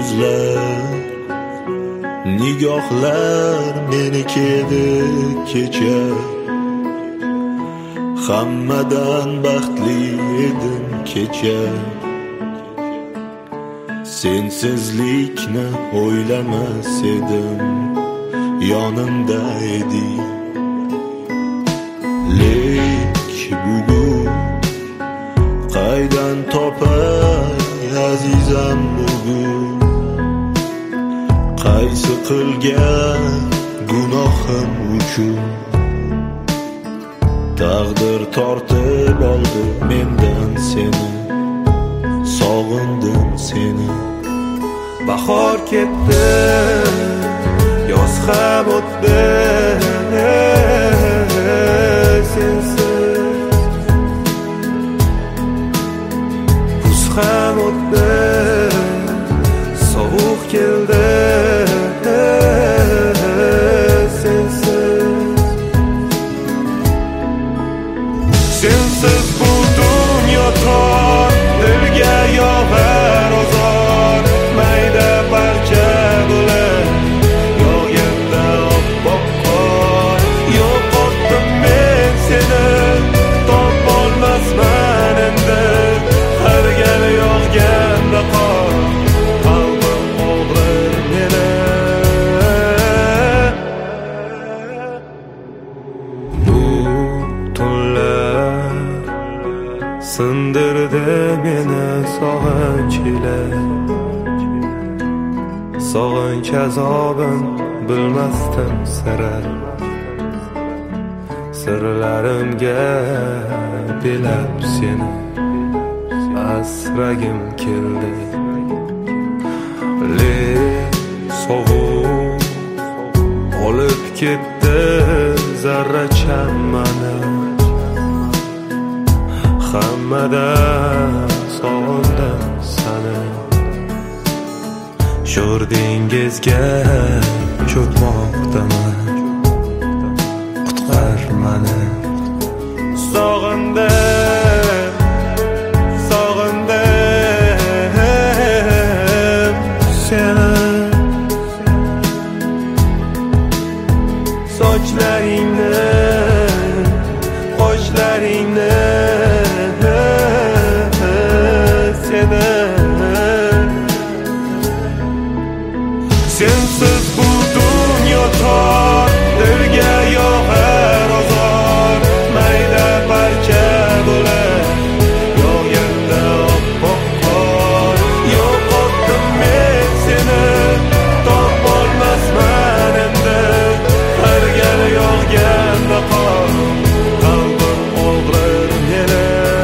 ko'zlar, nigohlar meniki edi kecha. Hammadan baxtli edim kecha. Sensizlikni o'ylamas edim, yonimda eding. Lek bugun qaydan topay azizam bugun, qaysi qilgan gunohim uchun taqdir tortib oldi mendan seni. Sog'indim seni. Bahor ketdi, yoz ham o'tdi, sensiz. Kuz ham o'tdi, sovuq keldi, sensiz. Sensiz bu dunyo tor, dilga yog'ar ozor, mayda parcha bo'lib yog'ganda oppoq qor. Yo'qotdim men seni, topolmasman endi, har gal yog'ganda qor, qalbim og'rir meni. Bu tunlar sindirdi meni sog'inch ila, sog'inch azobin bilmasdim sira. Sirlarimga belab seni asragim keldi. Lek sovuq olib ketdi zarracham mani. Hammadan sog'indim seni. Sho'r dengizga cho'kmoqdaman, qutqar mani. Sog'indim, sog'indim seni. Sochlaringni, qoshlaringni sensiz bu dunyo tor, dilga yog'ar ozor, mayda parcha bo'lib yog'ganda oppoq qor. Yo'qotdim men seni, topolmasman endi, har gal yog'ganda qor, qalbim og'rir meni.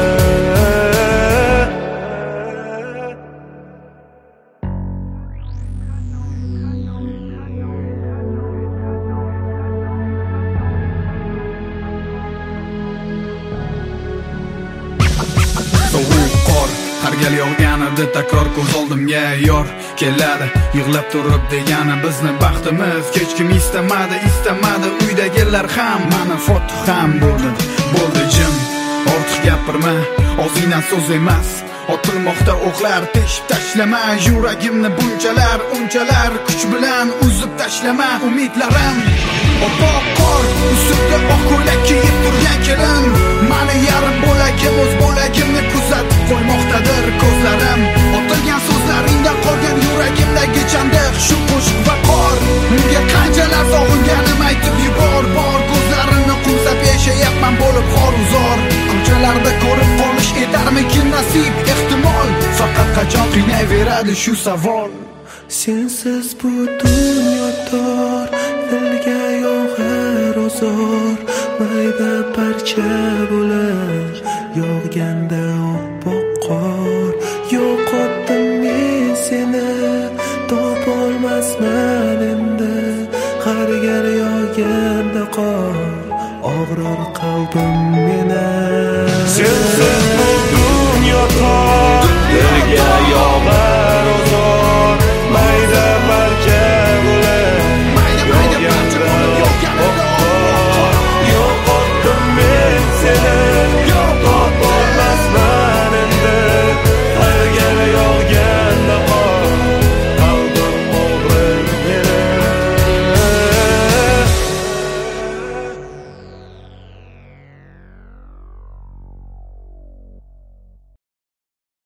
Har gal yog'ganida takror ko'z oldimga yor keladi, yig'lab turib degani bizni baxtimiz. Hech kim istamadi uydagilar ham, mani fotiha ham bo'ldi jim. Ortiq gapirma, og'zingdan so'z emas, otilmoqda o'qlar, teshib tashlama. Yuragimni bunchalar kuch bilan uzib tashlama. Umidlarim oppoq qor, ustida oq ko'ylak kiyib turgan kelin, mani yarim bo'lagim o'z bo'lagimni kuzatib qo'ymoqdadir ko'zlarim. Otilgan so'zlaringdan qolgan yuragimdagi chandiq, shu qo'shiq va qor. Unga qanchalar sog'inganim aytib yubor, bor ko'zlarini qumsab yashayapman bo'lib xor-uzor. Ko'chalarda ko'rib qolish etarmikin nasib, ehtimol faqat qachon qiynayveradi shu savol. Sensiz bu dunyo tor, dilga yog'ar ozor, mayda parcha bo'lib yog'ganda oppoq qor. Yo'qotdim men seni, topolmasman endi, har gal yog'ganda qor, og'rir qalbim meni. Sensiz bu dunyo tor, dilga yog'ar ozor, mayda parcha bo'lib yog'ganda oppoq qor. Yo'qotdim men seni,